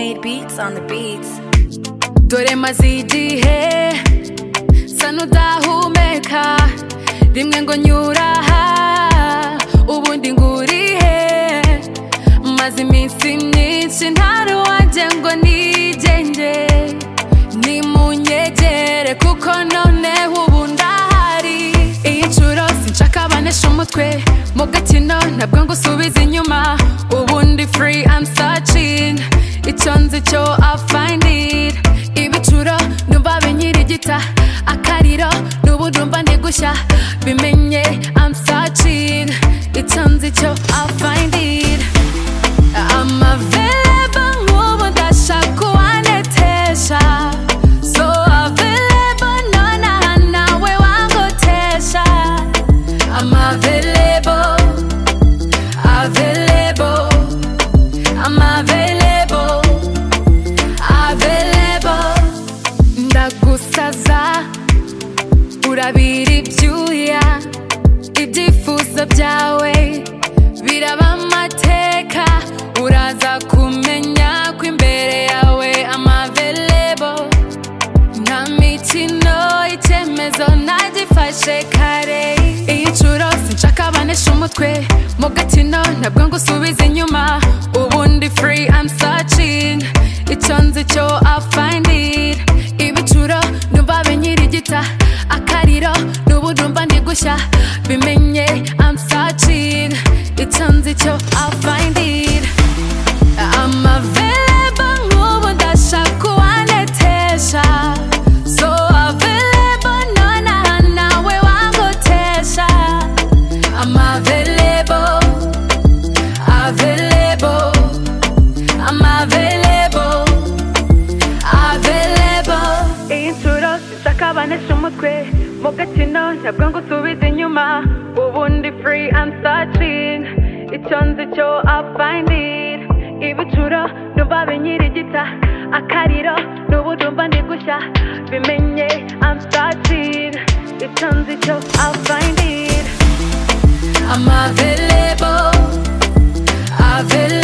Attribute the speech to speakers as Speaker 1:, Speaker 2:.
Speaker 1: Made beats on the beats.
Speaker 2: Dore maze igihe sa n'udahumeka, rimwe ngo nyuraha ubundi ngurihe, maze iminsi myinshi ntari wanjye ngo nigenge, nimunyegere kuko noneho ubu ndahari. Iyi nshuro sinshaka abanesha umutwe mu gakino, ntabwo ngusubiza inyuma, ubundi free I'm searching, icyo nzi cyo I'll find it. Ibicuro numva binyirigita, akariro n'ubu ndumva ndi gushya, bimenye I'm searching, icyo nzi cyo I'll find it. I'm available nk'ubu ndashaka uwanetesha, so available nonaha nawe wangotesha. I'm available, available, I'm available, available. Ndagusaza urabira ibyuya, ibyifuzo byawe biraba amateka, uraza kumenya ko imbere yawe I'm available. Nta mikino icyemezo nagifashe kare. Iyi nshuro sinshaka abanesha umutwe mu gakino, ntabwo ngusubiza inyuma, ubundi free I'm searching, icyo nzi cyo I'll find it. Ibicuro numva binyirigita, akariro n'ubu ndumva ndi gushya, bimenye I'm searching, icyo nzi cyo I'll find it. I'm available nk'ubu ndashaka uwanetesha, so available nonaha nawe wangotesha. I'm available, available, I'm available, available. Iyi nshuro sinshaka abanesha umutwe mu gakino, ntabwo ngusubiza inyuma, ubundi free I'm searching, icyo nzi cyo I'll find it. Ibicuro numva binyirigita, akariro n'ubu ndumva ndi gushya, bimenye I'm searching, icyo nzi cyo I'll find it. I'm available, available.